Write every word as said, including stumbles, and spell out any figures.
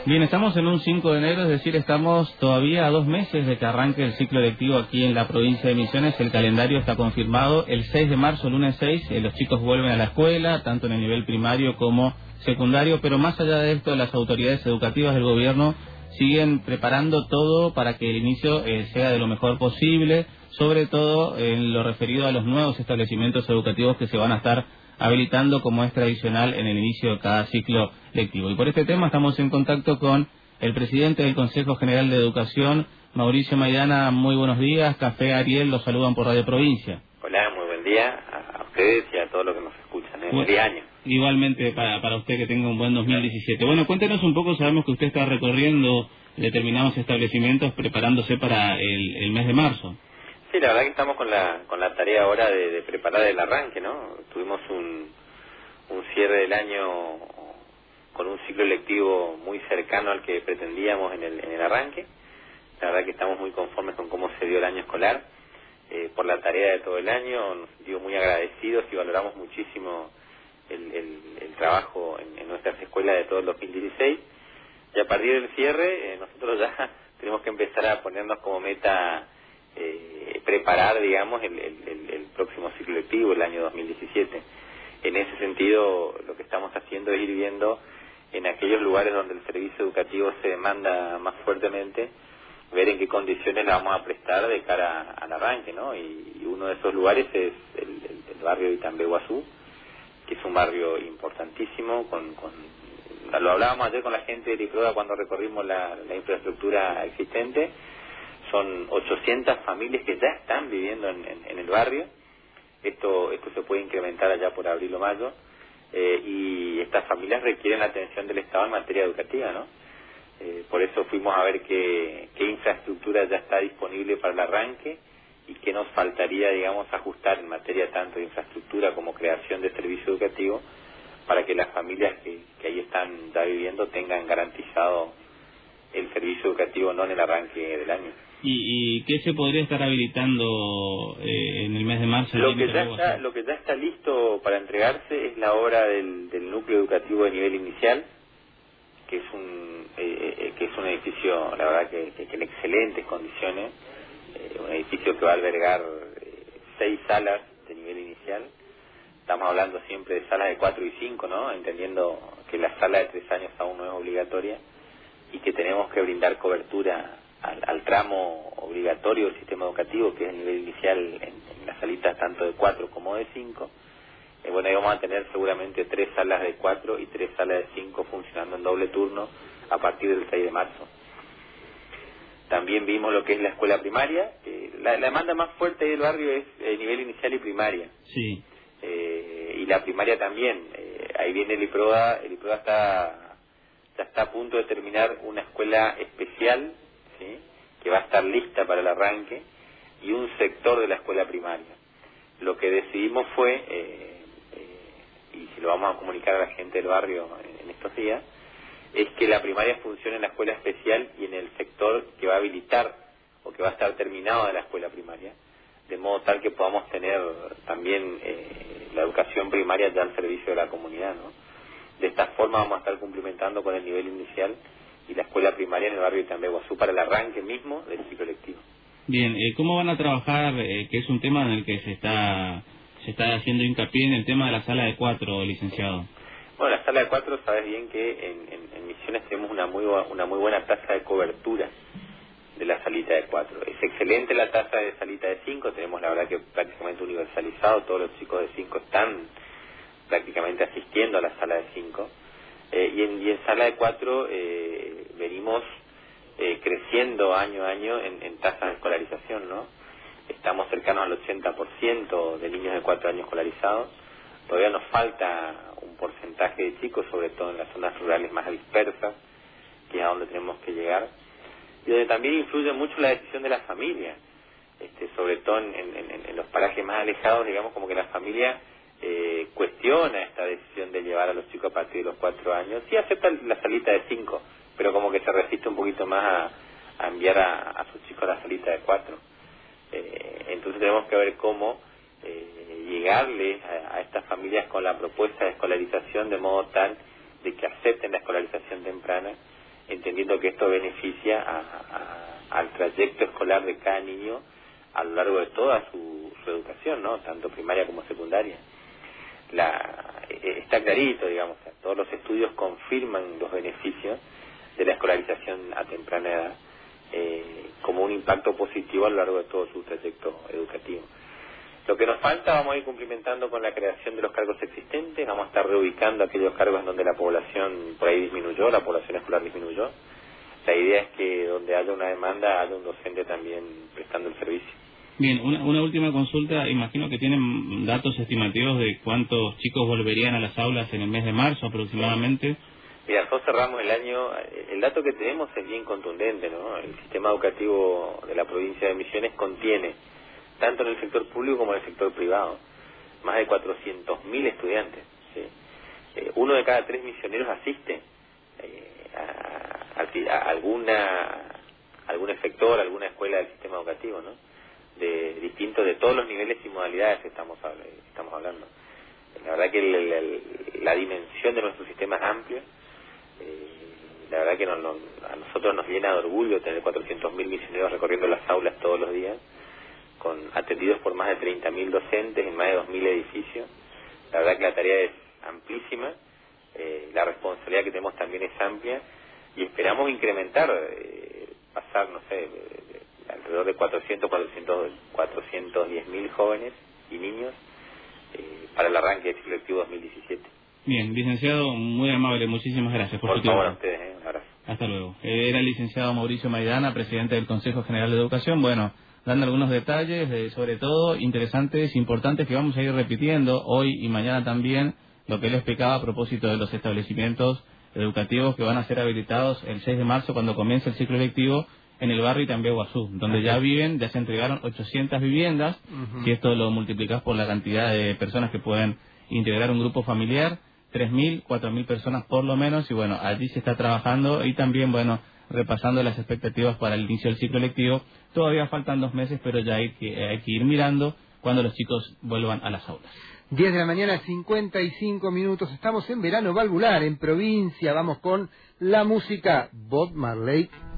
Bien, estamos en un cinco de enero, es decir, estamos todavía a dos meses de que arranque el ciclo lectivo aquí en la provincia de Misiones. El calendario está confirmado. El seis de marzo, lunes seis, eh, los chicos vuelven a la escuela, tanto en el nivel primario como secundario, pero más allá de esto, las autoridades educativas del gobierno siguen preparando todo para que el inicio eh, sea de lo mejor posible, sobre todo en lo referido a los nuevos establecimientos educativos que se van a estar habilitando, como es tradicional en el inicio de cada ciclo lectivo. Y por este tema estamos en contacto con el presidente del Consejo General de Educación, Mauricio Maidana. Muy buenos días. Café Ariel, los saludan por Radio Provincia. Hola, muy buen día a ustedes y a todos los que nos escuchan. ¿eh? Bueno, feliz año. Igualmente para, para usted, que tenga un buen dos mil diecisiete. Bueno, cuéntenos un poco, sabemos que usted está recorriendo determinados establecimientos preparándose para el, el mes de marzo. Sí, la verdad que estamos con la con la tarea ahora de, de preparar el arranque, ¿no? Tuvimos un, un cierre del año con un ciclo lectivo muy cercano al que pretendíamos en el, en el arranque. La verdad que estamos muy conformes con cómo se dio el año escolar, eh, por la tarea de todo el año. Nos sentimos muy agradecidos y valoramos muchísimo el, el, el trabajo en, en nuestras escuelas de todo el dos mil dieciséis. Y a partir del cierre, eh, nosotros ya tenemos que empezar a ponernos como meta Eh, preparar, digamos, el, el, el, el próximo ciclo lectivo, el año dos mil diecisiete. En ese sentido, lo que estamos haciendo es ir viendo en aquellos lugares donde el servicio educativo se demanda más fuertemente, ver en qué condiciones la vamos a prestar de cara al arranque, ¿no? Y, y uno de esos lugares es el, el, el barrio de Itambé-Guazú, que es un barrio importantísimo, con, con lo hablábamos ayer con la gente de Liproda cuando recorrimos la, la infraestructura existente. Son ochocientas familias que ya están viviendo en, en, en el barrio. Esto esto se puede incrementar allá por abril o mayo. Eh, y estas familias requieren la atención del Estado en materia educativa, ¿no? Eh, por eso fuimos a ver qué, qué infraestructura ya está disponible para el arranque y qué nos faltaría, digamos, ajustar en materia tanto de infraestructura como creación de servicio educativo para que las familias que, que ahí están ya viviendo tengan garantizado el servicio educativo, no en el arranque del año. ¿Y, y qué se podría estar habilitando eh, en el mes de marzo? Lo que ya está, lo que ya está listo para entregarse es la obra del, del núcleo educativo de nivel inicial, que es un eh, eh, que es un edificio, la verdad que, que, que en excelentes condiciones, eh, un edificio que va a albergar eh, seis salas de nivel inicial. Estamos hablando siempre de salas de cuatro y cinco, ¿no? Entendiendo que la sala de tres años aún no es obligatoria y que tenemos que brindar cobertura Al, al tramo obligatorio del sistema educativo, que es el nivel inicial en, en las salitas tanto de cuatro como de cinco. Eh, bueno, ahí vamos a tener seguramente tres salas de cuatro y tres salas de cinco funcionando en doble turno a partir del seis de marzo. También vimos lo que es la escuela primaria. Eh, la, la demanda más fuerte del barrio es el nivel inicial y primaria. Sí. Eh, y la primaria también. Eh, ahí viene el IPRODA. El IPRODA está, ya está a punto de terminar una escuela especial, ¿sí?, que va a estar lista para el arranque, y un sector de la escuela primaria. Lo que decidimos fue, eh, eh, y si lo vamos a comunicar a la gente del barrio en, en estos días, es que la primaria funcione en la escuela especial y en el sector que va a habilitar o que va a estar terminado de la escuela primaria, de modo tal que podamos tener también eh, la educación primaria ya al servicio de la comunidad, ¿no? De esta forma vamos a estar cumplimentando con el nivel inicial y la escuela primaria en el barrio de Itambé-Guazú para el arranque mismo del ciclo lectivo. Bien, eh, ¿cómo van a trabajar, eh, que es un tema en el que se está se está haciendo hincapié, en el tema de la sala de cuatro, licenciado? Bueno, la sala de cuatro, sabes bien que en, en, en Misiones tenemos una muy una muy buena tasa de cobertura de la salita de cuatro. Es excelente la tasa de salita de cinco, tenemos la verdad que prácticamente universalizado, todos los chicos de cinco están prácticamente asistiendo a la sala de cinco. Eh, y, en, y en sala de cuatro eh, venimos eh, creciendo año a año en, en tasas de escolarización, ¿no? Estamos cercanos al ochenta por ciento de niños de cuatro años escolarizados. Todavía nos falta un porcentaje de chicos, sobre todo en las zonas rurales más dispersas, que es a donde tenemos que llegar. Y donde también influye mucho la decisión de la familia, este, sobre todo en, en, en los parajes más alejados, digamos, como que la familia Eh, cuestiona esta decisión de llevar a los chicos a partir de los cuatro años. Sí acepta la salita de cinco, pero como que se resiste un poquito más a, a enviar a, a sus chicos a la salita de cuatro. Eh, entonces tenemos que ver cómo eh, llegarle a, a estas familias con la propuesta de escolarización de modo tal de que acepten la escolarización temprana entendiendo que esto beneficia a, a, al trayecto escolar de cada niño a lo largo de toda su, su educación, ¿no? Tanto primaria como secundaria. La, está clarito, digamos, todos los estudios confirman los beneficios de la escolarización a temprana edad eh, como un impacto positivo a lo largo de todo su trayecto educativo. Lo que nos falta, vamos a ir cumplimentando con la creación de los cargos existentes, vamos a estar reubicando aquellos cargos en donde la población por ahí disminuyó, la población escolar disminuyó. La idea es que donde haya una demanda, haya un docente también prestando el servicio. Bien, una, una última consulta. Imagino que tienen datos estimativos de cuántos chicos volverían a las aulas en el mes de marzo aproximadamente. Mira, nosotros cerramos el año, el dato que tenemos es bien contundente, ¿no? El sistema educativo de la provincia de Misiones contiene, tanto en el sector público como en el sector privado, más de cuatrocientos mil estudiantes, ¿sí? Eh, uno de cada tres misioneros asiste eh, a, a, a alguna algún efector, alguna escuela del sistema educativo, ¿no? De distintos, de todos los niveles y modalidades que estamos, estamos hablando. La verdad que el, el, el, la dimensión de nuestro sistema es amplia. Eh, la verdad que no, no, a nosotros nos llena de orgullo tener cuatrocientos mil misioneros recorriendo las aulas todos los días, con atendidos por más de treinta mil docentes en más de dos mil edificios. La verdad que la tarea es amplísima, eh, la responsabilidad que tenemos también es amplia y esperamos incrementar, eh, pasar, no sé, alrededor de cuatrocientos, cuatrocientos, cuatrocientos diez mil jóvenes y niños eh, para el arranque del ciclo lectivo dos mil diecisiete. Bien, licenciado, muy amable, muchísimas gracias por, por su tiempo. Por favor, a ustedes, eh, un abrazo. Hasta luego. Era el licenciado Mauricio Maidana, presidente del Consejo General de Educación, bueno, dando algunos detalles, de, sobre todo interesantes, importantes, que vamos a ir repitiendo hoy y mañana también, lo que él explicaba a propósito de los establecimientos educativos que van a ser habilitados el seis de marzo cuando comience el ciclo lectivo en el barrio Itambié-Guazú, donde ya viven, ya se entregaron ochocientas viviendas. Uh-huh. Si esto lo multiplicas por la cantidad de personas que pueden integrar un grupo familiar, tres mil, cuatro mil personas por lo menos, y bueno, allí se está trabajando y también, bueno, repasando las expectativas para el inicio del ciclo lectivo. Todavía faltan dos meses, pero ya hay que, hay que ir mirando cuando los chicos vuelvan a las aulas. diez de la mañana, cincuenta y cinco minutos, estamos en verano valvular, en provincia, vamos con la música Bob Marley.